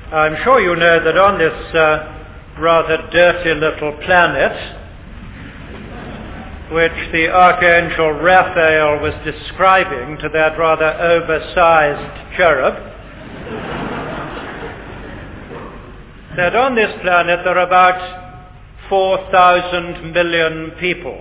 I'm sure you know that on this rather dirty little planet, which the Archangel Raphael was describing to that rather oversized cherub, that on this planet there are about 4,000 million people.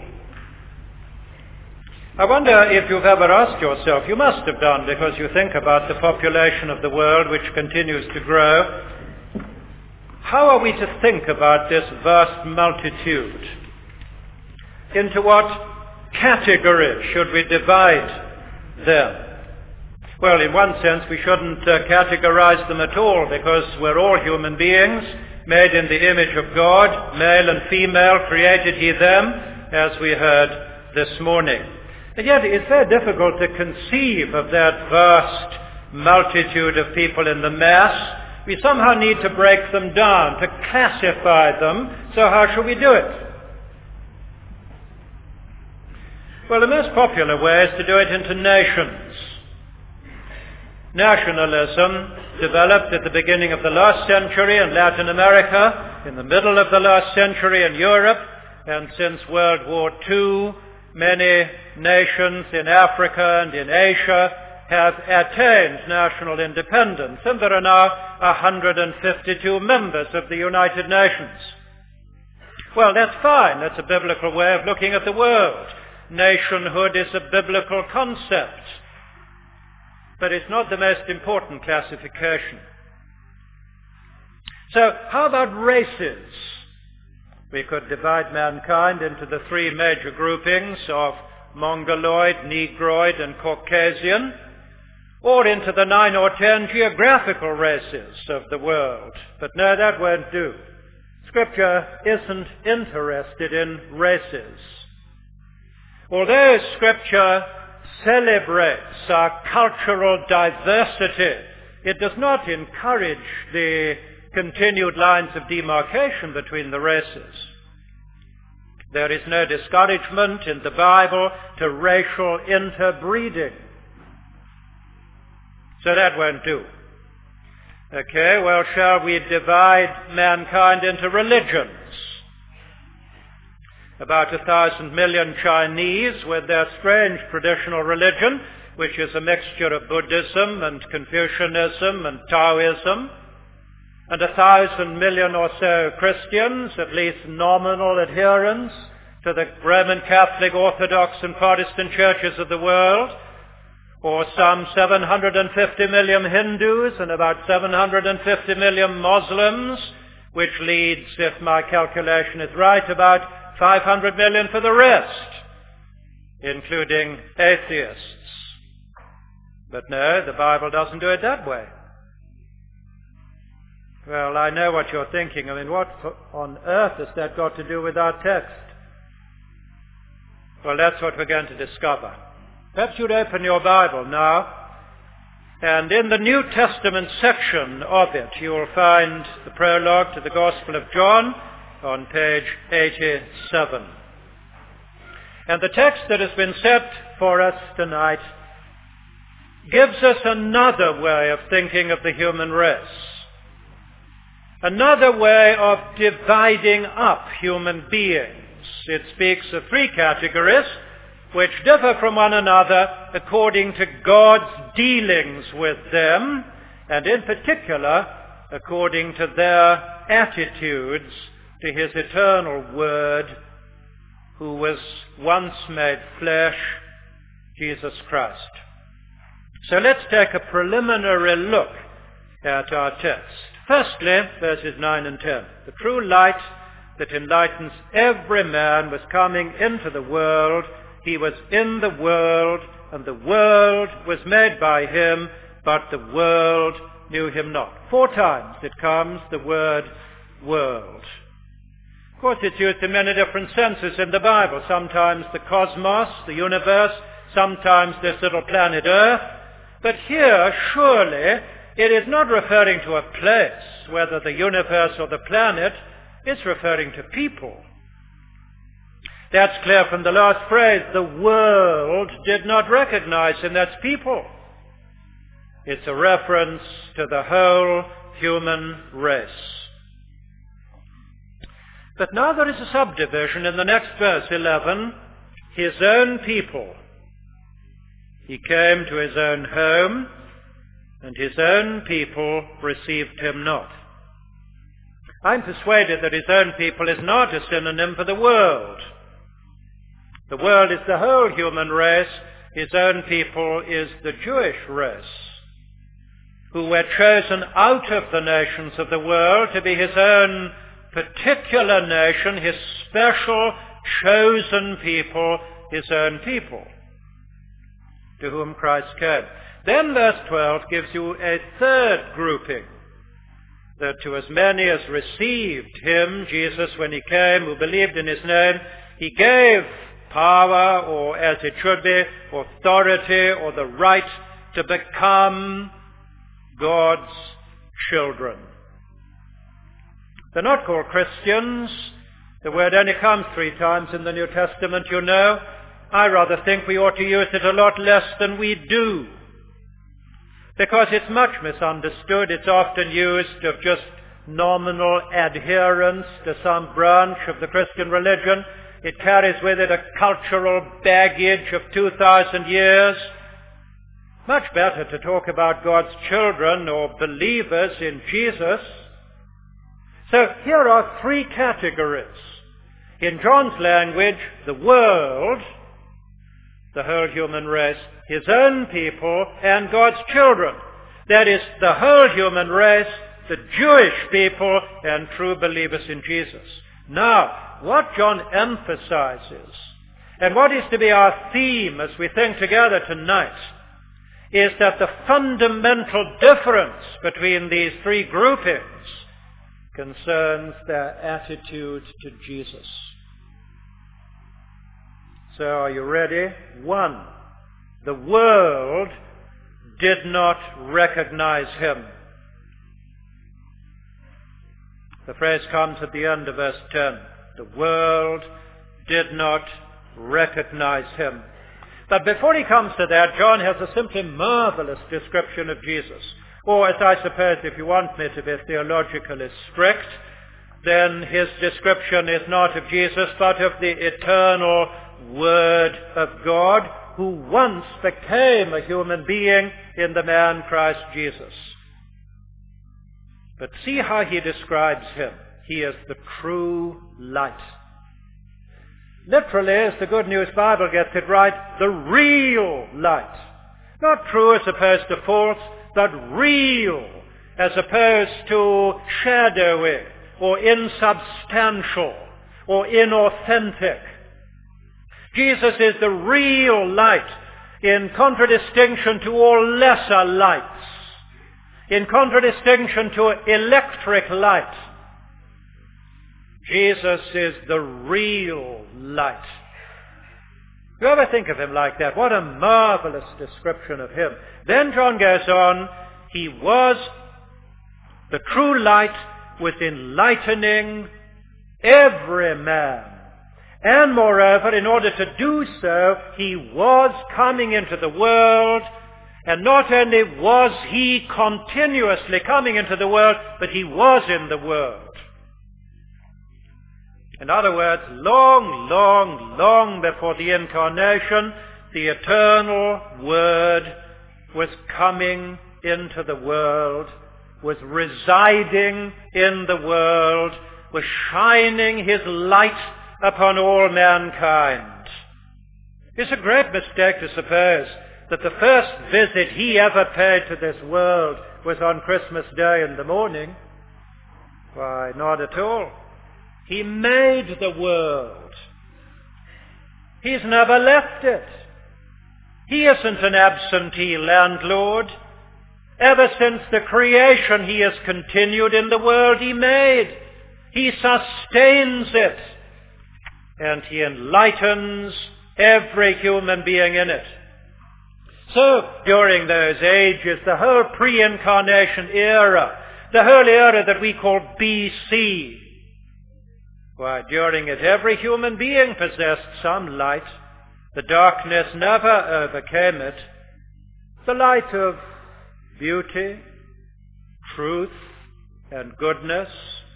I wonder if you've ever asked yourself, you must have done because you think about the population of the world which continues to grow, how are we to think about this vast multitude? Into what categories should we divide them? Well, in one sense, we shouldn't categorize them at all because we're all human beings, made in the image of God, male and female, created he them, as we heard this morning. And yet it's very difficult to conceive of that vast multitude of people in the mass. We somehow need to break them down, to classify them. So how shall we do it? Well, the most popular way is to do it into nations. Nationalism developed at the beginning of the last century in Latin America, in the middle of the last century in Europe, and since World War II, many nations in Africa and in Asia have attained national independence, and there are now 152 members of the United Nations. Well, that's fine. That's a biblical way of looking at the world. Nationhood is a biblical concept, but it's not the most important classification. So how about races? We could divide mankind into the three major groupings of Mongoloid, Negroid, and Caucasian, or into the 9 or 10 geographical races of the world. But no, that won't do. Scripture isn't interested in races. Although Scripture celebrates our cultural diversity, it does not encourage the continued lines of demarcation between the races. There is no discouragement in the Bible to racial interbreeding. So that won't do. Okay, well, shall we divide mankind into religions? About 1,000 million Chinese with their strange traditional religion, which is a mixture of Buddhism and Confucianism and Taoism, and 1,000 million or so Christians, at least nominal adherents to the Roman Catholic, Orthodox, and Protestant churches of the world, or some 750 million Hindus and about 750 million Muslims, which leads, if my calculation is right, about 500 million for the rest, including atheists. But no, the Bible doesn't do it that way. Well, I know what you're thinking. I mean, what on earth has that got to do with our text? Well, that's what we're going to discover. Perhaps you'd open your Bible now, and in the New Testament section of it, you'll find the prologue to the Gospel of John on page 87. And the text that has been set for us tonight gives us another way of thinking of the human race. Another way of dividing up human beings. It speaks of three categories which differ from one another according to God's dealings with them, and in particular, according to their attitudes to his eternal Word, who was once made flesh, Jesus Christ. So let's take a preliminary look at our text. Firstly, verses 9 and 10. The true light that enlightens every man was coming into the world. He was in the world, and the world was made by him, but the world knew him not. 4 times it comes, the word world. Of course, it's used in many different senses in the Bible. Sometimes the cosmos, the universe, sometimes this little planet Earth. But here, surely, it is not referring to a place, whether the universe or the planet. It's referring to people. That's clear from the last phrase. The world did not recognize him. That's people. It's a reference to the whole human race. But now there is a subdivision in the next verse, 11, his own people. He came to his own home, and his own people received him not. I'm persuaded that his own people is not a synonym for the world. The world is the whole human race. His own people is the Jewish race, who were chosen out of the nations of the world to be his own particular nation, his special chosen people, his own people, to whom Christ came. Then verse 12 gives you a third grouping, that to as many as received him, Jesus, when he came, who believed in his name, he gave power, or as it should be, authority, or the right to become God's children. They're not called Christians. The word only comes 3 times in the New Testament, you know. I rather think we ought to use it a lot less than we do, because it's much misunderstood. It's often used of just nominal adherence to some branch of the Christian religion. It carries with it a cultural baggage of 2,000 years. Much better to talk about God's children or believers in Jesus. So here are 3 categories. In John's language, the world, the whole human race, his own people, and God's children. That is, the whole human race, the Jewish people, and true believers in Jesus. Now, what John emphasizes, and what is to be our theme as we think together tonight, is that the fundamental difference between these 3 groupings concerns their attitude to Jesus. So are you ready? 1, the world did not recognize him. The phrase comes at the end of verse 10. The world did not recognize him. But before he comes to that, John has a simply marvelous description of Jesus. Or, as I suppose, if you want me to be theologically strict, then his description is not of Jesus, but of the eternal Word of God, who once became a human being in the man Christ Jesus. But see how he describes him. He is the true light. Literally, as the Good News Bible gets it right, the real light. Not true as opposed to false, but real as opposed to shadowy or insubstantial or inauthentic. Jesus is the real light, in contradistinction to all lesser lights, in contradistinction to electric light. Jesus is the real light. You ever think of him like that? What a marvelous description of him. Then John goes on, he was the true light with enlightening every man. And moreover, in order to do so, he was coming into the world, and not only was he continuously coming into the world, but he was in the world. In other words, long, long, long before the incarnation, the eternal Word was coming into the world, was residing in the world, was shining his light upon all mankind. It's a great mistake to suppose that the first visit he ever paid to this world was on Christmas Day in the morning. Why, not at all. He made the world. He's never left it. He isn't an absentee landlord. Ever since the creation, he has continued in the world he made. He sustains it, and he enlightens every human being in it. So, during those ages, the whole pre-incarnation era, the whole era that we call BC, why, during it, every human being possessed some light. The darkness never overcame it. The light of beauty, truth, and goodness.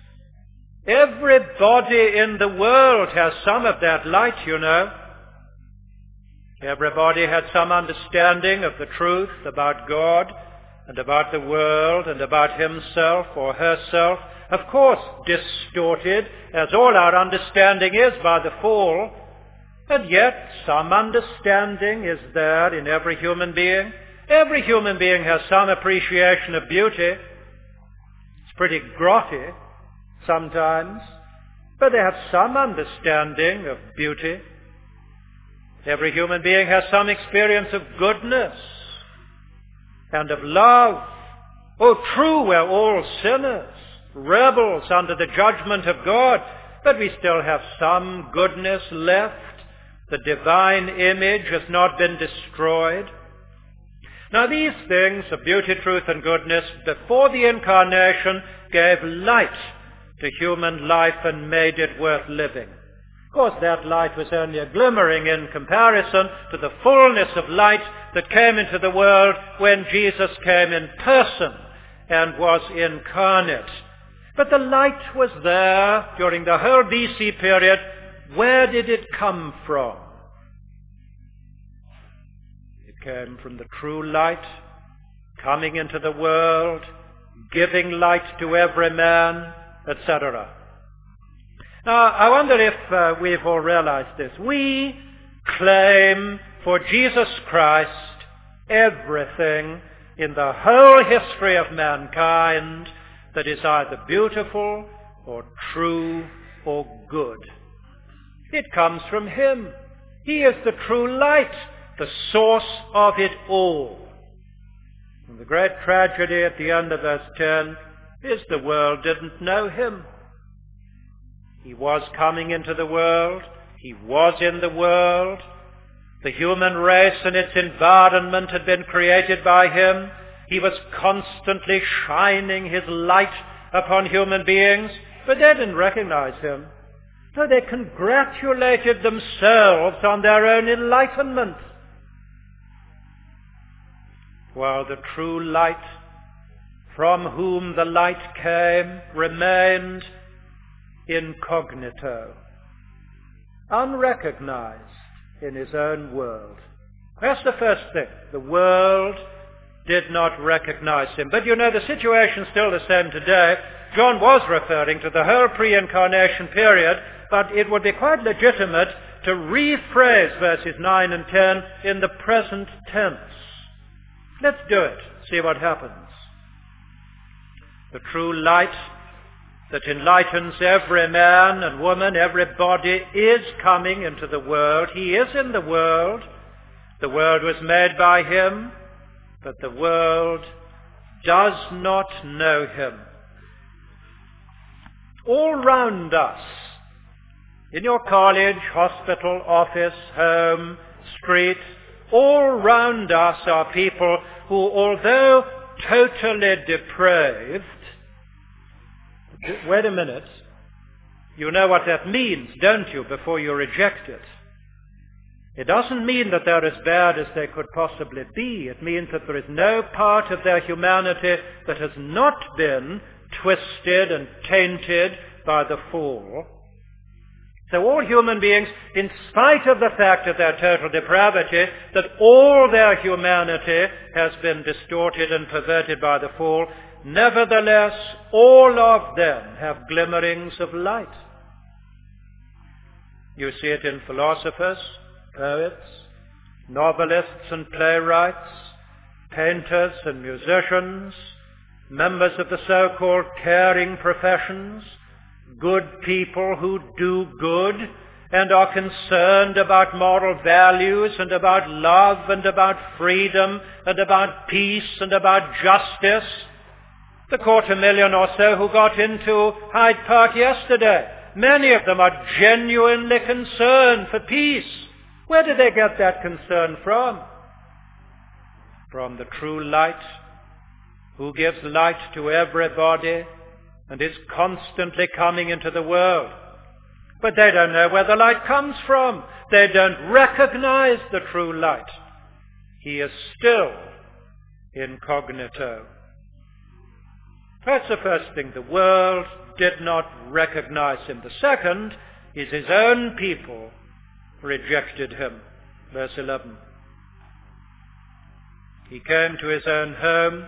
Everybody in the world has some of that light, you know. Everybody had some understanding of the truth about God and about the world and about himself or herself. Of course, distorted, as all our understanding is by the fall. And yet, some understanding is there in every human being. Every human being has some appreciation of beauty. It's pretty grotty sometimes, but they have some understanding of beauty. Every human being has some experience of goodness and of love. Oh, true, we're all sinners, rebels under the judgment of God, but we still have some goodness left. The divine image has not been destroyed. Now these things of beauty, truth, and goodness before the incarnation gave light to human life and made it worth living. Of course, that light was only a glimmering in comparison to the fullness of light that came into the world when Jesus came in person and was incarnate. But the light was there during the whole BC period. Where did it come from? It came from the true light, coming into the world, giving light to every man, etc. Now, I wonder if we've all realized this. We claim for Jesus Christ everything in the whole history of mankind that is either beautiful or true or good. It comes from him. He is the true light, the source of it all. And the great tragedy at the end of verse 10 is the world didn't know him. He was coming into the world. He was in the world. The human race and its environment had been created by him. He was constantly shining his light upon human beings, but they didn't recognize him. So they congratulated themselves on their own enlightenment. While the true light, from whom the light came, remained incognito, unrecognized in his own world. That's the first thing. The world did not recognize him. But you know, the situation's still the same today. John was referring to the whole pre-incarnation period, but it would be quite legitimate to rephrase verses 9 and 10 in the present tense. Let's do it. See what happens. The true light that enlightens every man and woman, everybody, is coming into the world. He is in the world. The world was made by him, but the world does not know him. All round us, in your college, hospital, office, home, street, all round us are people who, although totally depraved, wait a minute, you know what that means, don't you, before you reject it? It doesn't mean that they're as bad as they could possibly be. It means that there is no part of their humanity that has not been twisted and tainted by the fall. So all human beings, in spite of the fact of their total depravity, that all their humanity has been distorted and perverted by the fall, nevertheless, all of them have glimmerings of light. You see it in philosophers, poets, novelists and playwrights, painters and musicians, members of the so-called caring professions, good people who do good and are concerned about moral values and about love and about freedom and about peace and about justice. The 250,000 or so who got into Hyde Park yesterday, many of them are genuinely concerned for peace. Where did they get that concern from? From the true light, who gives light to everybody and is constantly coming into the world. But they don't know where the light comes from. They don't recognize the true light. He is still incognito. That's the first thing. The world did not recognize him. The second is his own people rejected him. Verse 11. He came to his own home,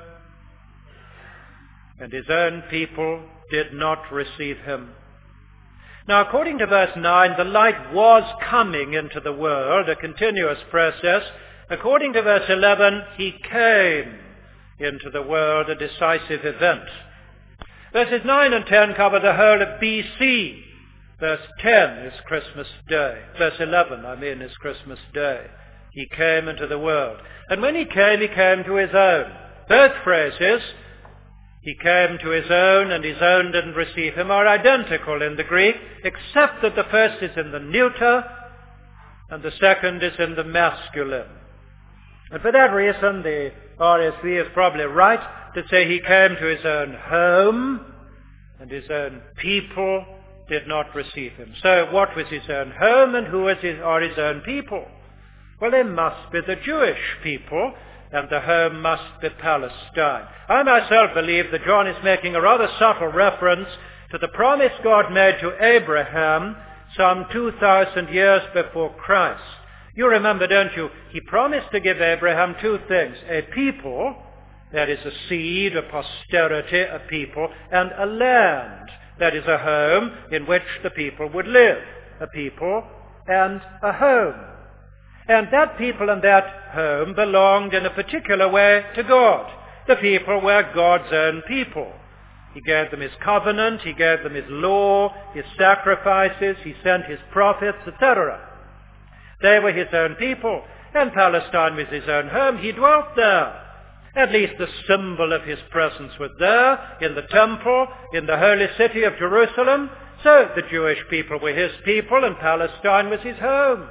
and his own people did not receive him. Now, according to verse 9, the light was coming into the world, a continuous process. According to verse 11, he came into the world, a decisive event. Verses 9 and 10 cover the whole of BC. Verse 10 is Christmas Day. Verse 11, is Christmas Day. He came into the world. And when he came to his own. Both phrases, he came to his own and his own didn't receive him, are identical in the Greek, except that the first is in the neuter and the second is in the masculine. And for that reason, the RSV is probably right to say he came to his own home and his own people did not receive him. So what was his own home and who are his own people? Well, they must be the Jewish people, and the home must be Palestine. I myself believe that John is making a rather subtle reference to the promise God made to Abraham some 2,000 years before Christ. You remember, don't you? He promised to give Abraham two things: a people, that is a seed, a posterity, a people, and a land, that is a home in which the people would live. A people and a home. And that people and that home belonged in a particular way to God. The people were God's own people. He gave them his covenant, he gave them his law, his sacrifices, he sent his prophets, etc. They were his own people, and Palestine was his own home. He dwelt there. At least the symbol of his presence was there, in the temple, in the holy city of Jerusalem. So the Jewish people were his people, and Palestine was his home.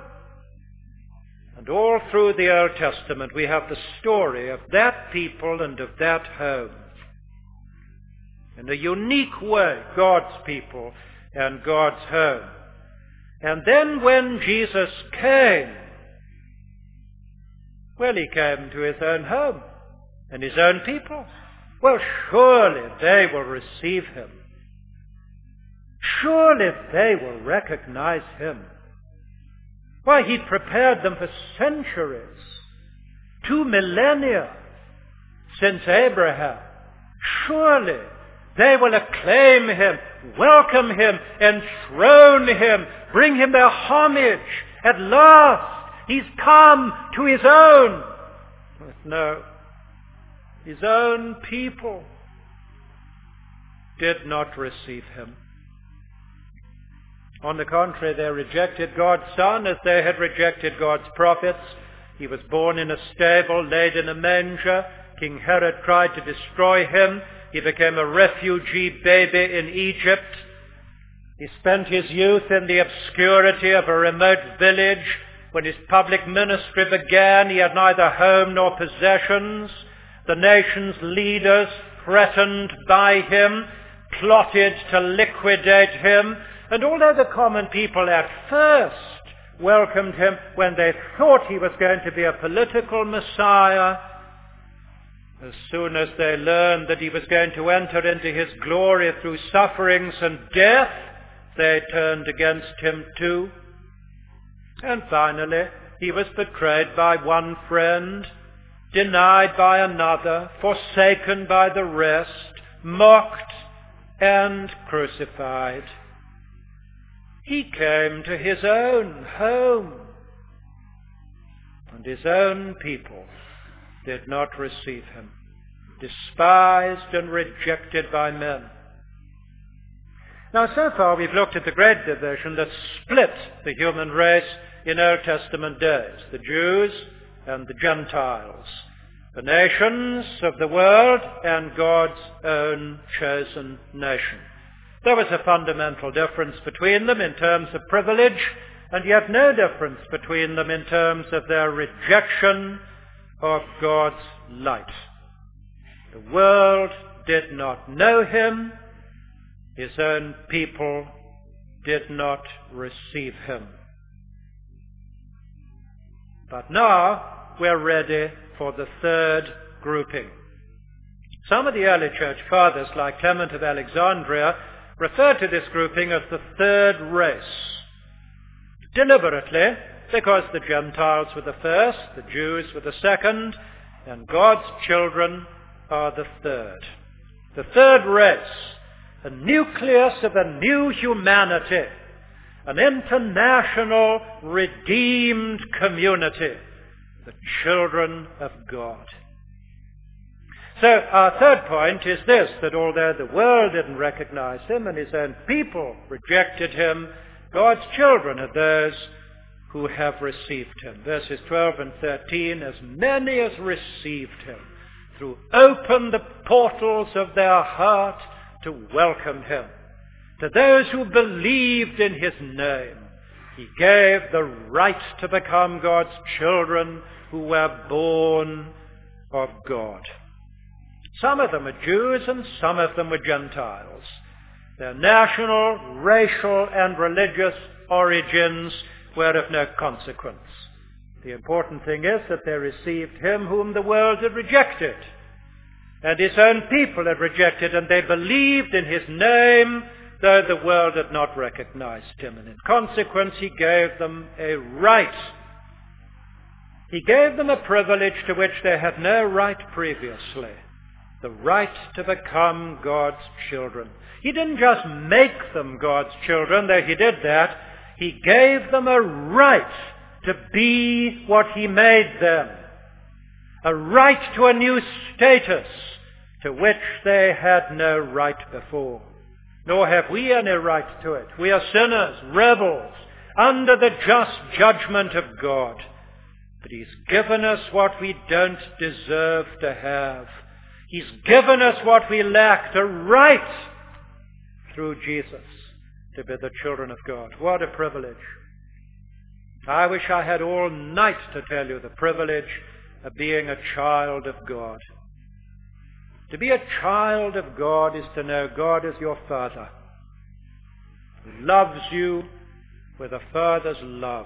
And all through the Old Testament we have the story of that people and of that home. In a unique way, God's people and God's home. And then when Jesus came, well, he came to his own home and his own people. Well, surely they will receive him. Surely they will recognize him. Why, he'd prepared them for centuries, 2 millennia since Abraham. Surely they will acclaim him, welcome him, enthrone him, bring him their homage. At last, he's come to his own. But no, his own people did not receive him. On the contrary, they rejected God's Son as they had rejected God's prophets. He was born in a stable, laid in a manger. King Herod tried to destroy him. He became a refugee baby in Egypt. He spent his youth in the obscurity of a remote village. When his public ministry began, he had neither home nor possessions. The nation's leaders, threatened by him, plotted to liquidate him. And although the common people at first welcomed him when they thought he was going to be a political Messiah, as soon as they learned that he was going to enter into his glory through sufferings and death, they turned against him too. And finally, he was betrayed by one friend, denied by another, forsaken by the rest, mocked and crucified. He came to his own home, and his own people did not receive him, despised and rejected by men. Now, so far we've looked at the great division that split the human race in Old Testament days, the Jews and the Gentiles, the nations of the world and God's own chosen nation. There was a fundamental difference between them in terms of privilege, and yet no difference between them in terms of their rejection of God's light. The world did not know him. His own people did not receive him. But now we're ready for the third grouping. Some of the early church fathers, like Clement of Alexandria, referred to this grouping as the third race, deliberately, because the Gentiles were the first, the Jews were the second, and God's children are the third. The third race, a nucleus of a new humanity, an international redeemed community, the children of God. So our third point is this, that although the world didn't recognize him and his own people rejected him, God's children are those who have received him. Verses 12 and 13, as many as received him, threw open the portals of their heart to welcome him. To those who believed in his name, he gave the right to become God's children who were born of God. Some of them are Jews and some of them were Gentiles. Their national, racial, and religious origins were of no consequence. The important thing is that they received him whom the world had rejected, and his own people had rejected, and they believed in his name, though the world had not recognized him. And in consequence, he gave them a right. He gave them a privilege to which they had no right previously, the right to become God's children. He didn't just make them God's children, though he did that. He gave them a right to be what he made them, a right to a new status to which they had no right before. Nor have we any right to it. We are sinners, rebels, under the just judgment of God. But he's given us what we don't deserve to have. He's given us what we lacked, a right through Jesus to be the children of God. What a privilege. I wish I had all night to tell you the privilege of being a child of God. To be a child of God is to know God as your Father, who loves you with a Father's love,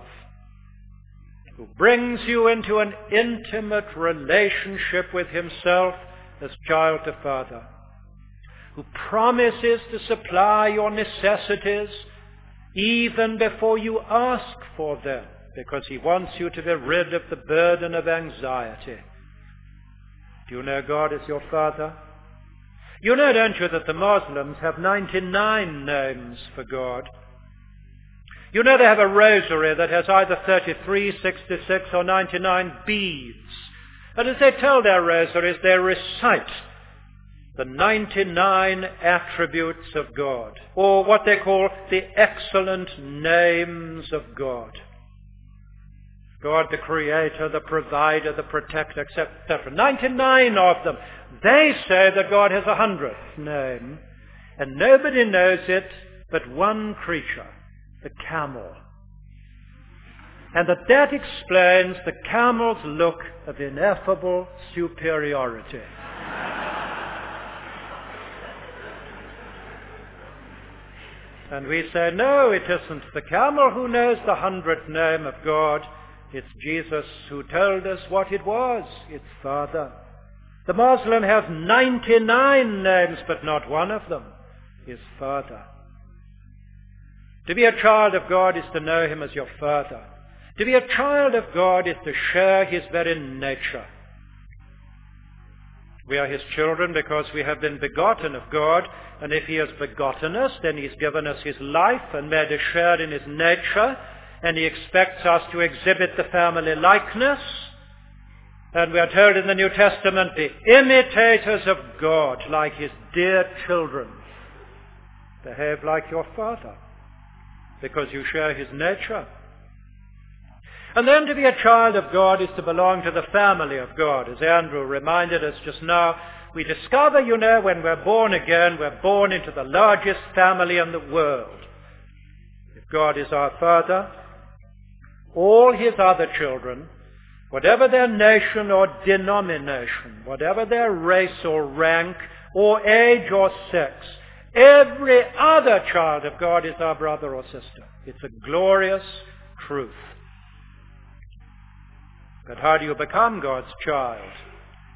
who brings you into an intimate relationship with himself as child to Father, who promises to supply your necessities even before you ask for them, because he wants you to be rid of the burden of anxiety. Do you know God as your Father? You know, don't you, that the Muslims have 99 names for God? You know they have a rosary that has either 33, 66, or 99 beads. And as they tell their rosaries, they recite the 99 attributes of God, or what they call the excellent names of God. God the Creator, the Provider, the Protector, etc. 99 of them. They say that God has 100th name, and nobody knows it but one creature, the camel. And that explains the camel's look of ineffable superiority. And we say, no, it isn't the camel who knows the 100th name of God. It's Jesus who told us what it was, its Father. The Muslim has 99 names, but not one of them is Father. To be a child of God is to know him as your Father. To be a child of God is to share his very nature. We are his children because we have been begotten of God, and if he has begotten us, then he's given us his life and made us share in his nature, and he expects us to exhibit the family likeness. And we are told in the New Testament, be imitators of God like his dear children. Behave like your Father, because you share his nature. And then to be a child of God is to belong to the family of God. As Andrew reminded us just now, we discover, when we're born again, we're born into the largest family in the world. If God is our Father, all his other children, whatever their nation or denomination, whatever their race or rank or age or sex, every other child of God is our brother or sister. It's a glorious truth. But how do you become God's child?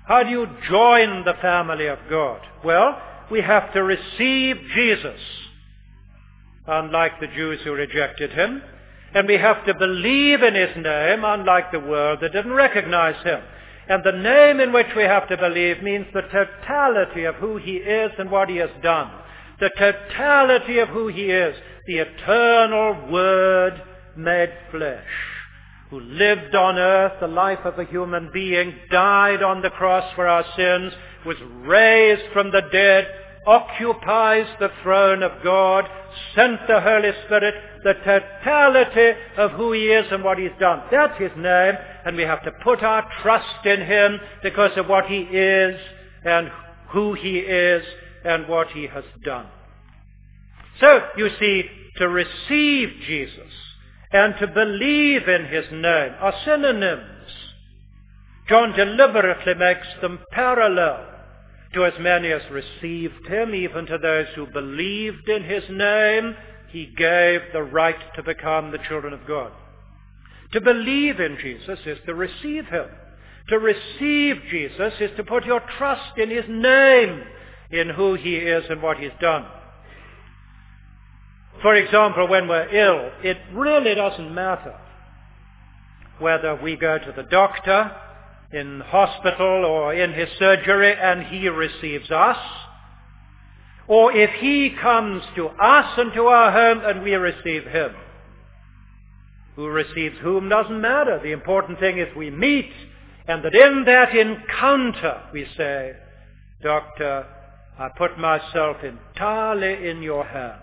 How do you join the family of God? Well, we have to receive Jesus, unlike the Jews who rejected him. And we have to believe in his name, unlike the world that didn't recognize him. And the name in which we have to believe means the totality of who he is and what he has done. The totality of who he is, the eternal Word made flesh, who lived on earth the life of a human being, died on the cross for our sins, was raised from the dead, occupies the throne of God, sent the Holy Spirit, the totality of who he is and what he's done. That's his name, and we have to put our trust in him because of what he is and who he is and what he has done. So, you see, to receive Jesus and to believe in his name are synonyms. John deliberately makes them parallel. To as many as received him, even to those who believed in his name, he gave the right to become the children of God. To believe in Jesus is to receive him. To receive Jesus is to put your trust in his name, in who he is and what he's done. For example, when we're ill, it really doesn't matter whether we go to the doctor in hospital or in his surgery and he receives us, or if he comes to us and to our home and we receive him. Who receives whom doesn't matter. The important thing is we meet, and that in that encounter we say, Doctor, I put myself entirely in your hands.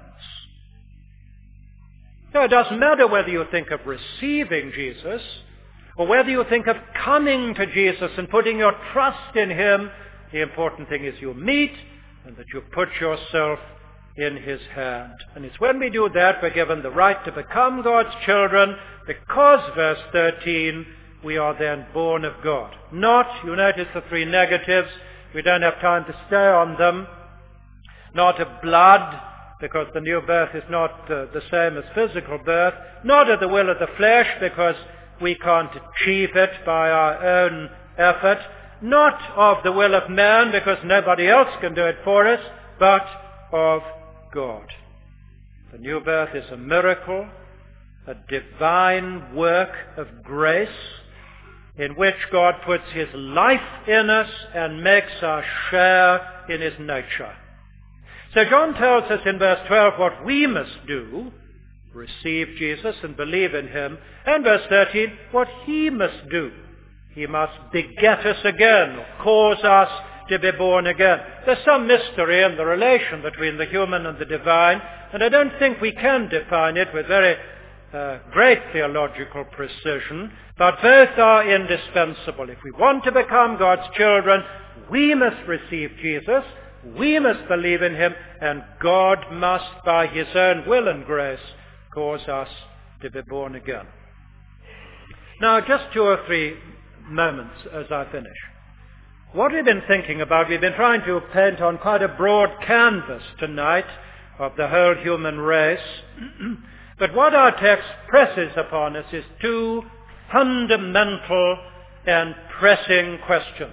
So it doesn't matter whether you think of receiving Jesus or whether you think of coming to Jesus and putting your trust in him. The important thing is you meet and that you put yourself in his hand. And it's when we do that we're given the right to become God's children, because, verse 13, we are then born of God. Not, you notice the three negatives, we don't have time to stay on them, not of blood, because the new birth is not the same as physical birth, not of the will of the flesh, because we can't achieve it by our own effort, not of the will of man, because nobody else can do it for us, but of God. The new birth is a miracle, a divine work of grace, in which God puts his life in us and makes our share in his nature. So John tells us in verse 12 what we must do, receive Jesus and believe in him, and verse 13, what he must do. He must beget us again, or cause us to be born again. There's some mystery in the relation between the human and the divine, and I don't think we can define it with very great theological precision, but both are indispensable. If we want to become God's children, we must receive Jesus, we must believe in him, and God must, by his own will and grace, cause us to be born again. Now, just 2 or 3 moments as I finish. What we've been thinking about, we've been trying to paint on quite a broad canvas tonight of the whole human race. But what our text presses upon us is 2 fundamental and pressing questions.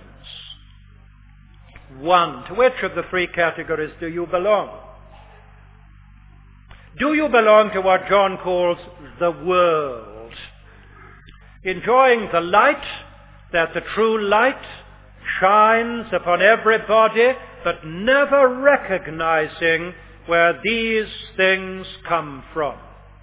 1, to which of the 3 categories do you belong? Do you belong to what John calls the world? Enjoying the light, that the true light shines upon everybody, but never recognizing where these things come from.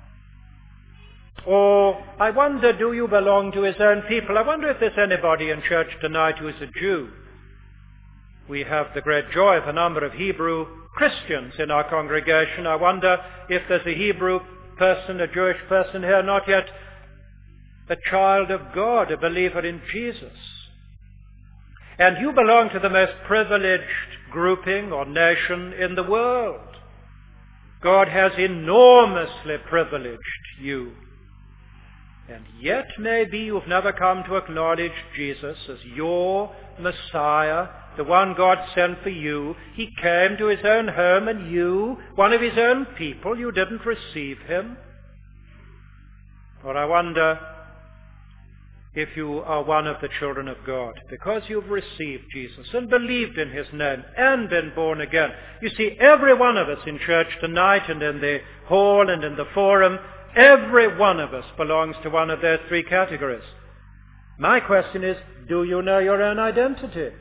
Or, I wonder, do you belong to his own people? I wonder if there's anybody in church tonight who is a Jew. We have the great joy of a number of Hebrew Christians in our congregation. I wonder if there's a Hebrew person, a Jewish person here, not yet a child of God, a believer in Jesus. And you belong to the most privileged grouping or nation in the world. God has enormously privileged you. And yet maybe you've never come to acknowledge Jesus as your Messiah, the one God sent for you. He came to his own home, and you, one of his own people, you didn't receive him. Or I wonder, if you are one of the children of God, because you've received Jesus and believed in his name and been born again. You see, every one of us in church tonight and in the hall and in the forum, every one of us belongs to one of those three categories. My question is, do you know your own identity?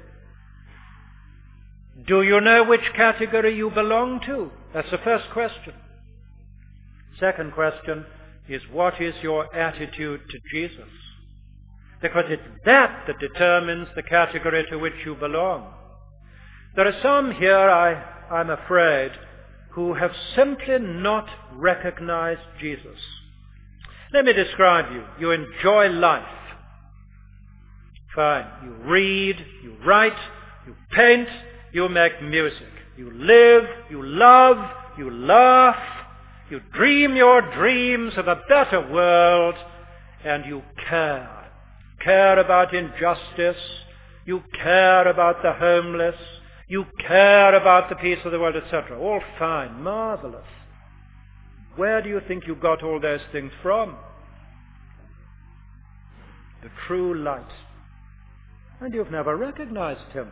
Do you know which category you belong to? That's the first question. Second question is, what is your attitude to Jesus? Because it's that determines the category to which you belong. There are some here, I'm afraid, who have simply not recognized Jesus. Let me describe you. You enjoy life. Fine. You read, you write, you paint, you make music. You live, you love, you laugh, you dream your dreams of a better world, and you care. Care about injustice. You care about the homeless. You care about the peace of the world, etc. All fine, marvelous. Where do you think you got all those things from? The true light. And you've never recognized him.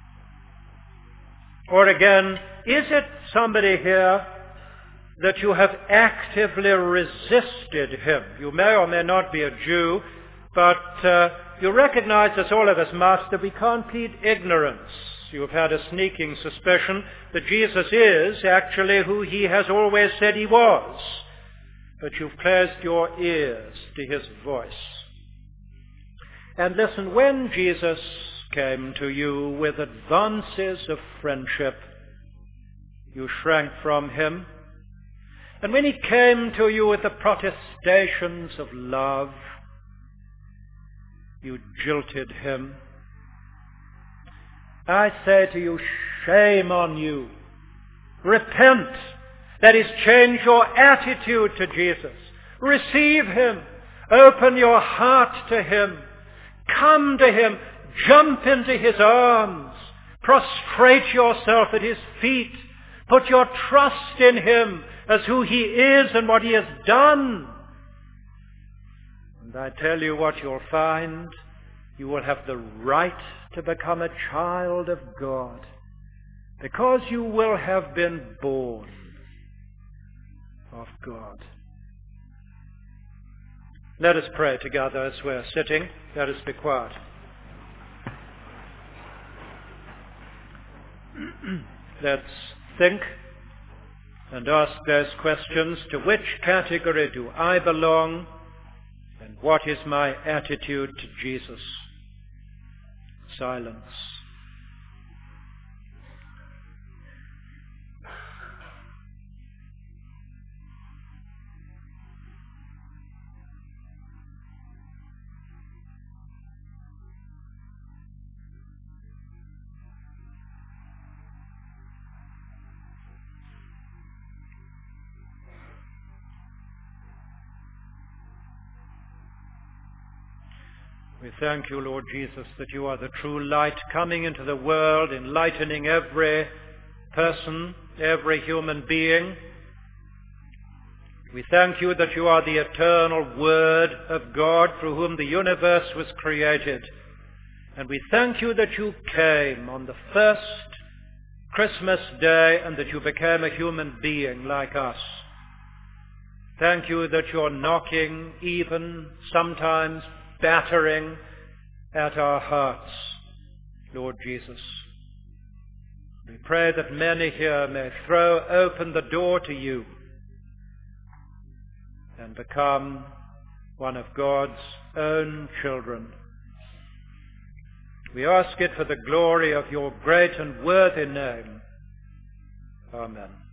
Or again, is it somebody here that you have actively resisted him? You may or may not be a Jew, but you recognize, as all of us must, that we can't plead ignorance. You have had a sneaking suspicion that Jesus is actually who he has always said he was. But you've closed your ears to his voice. And listen, when Jesus came to you with advances of friendship, you shrank from him. And when he came to you with the protestations of love, you jilted him. I say to you, shame on you. Repent. That is, change your attitude to Jesus. Receive him. Open your heart to him. Come to him. Jump into his arms. Prostrate yourself at his feet. Put your trust in him as who he is and what he has done. And I tell you what you'll find. You will have the right to become a child of God, because you will have been born of God. Let us pray together as we're sitting. Let us be quiet. Let's think and ask those questions. To which category do I belong? And what is my attitude to Jesus? Silence. We thank you, Lord Jesus, that you are the true light coming into the world, enlightening every person, every human being. We thank you that you are the eternal Word of God through whom the universe was created. And we thank you that you came on the first Christmas day and that you became a human being like us. Thank you that you're knocking, even sometimes battering at our hearts, Lord Jesus. We pray that many here may throw open the door to you and become one of God's own children. We ask it for the glory of your great and worthy name. Amen.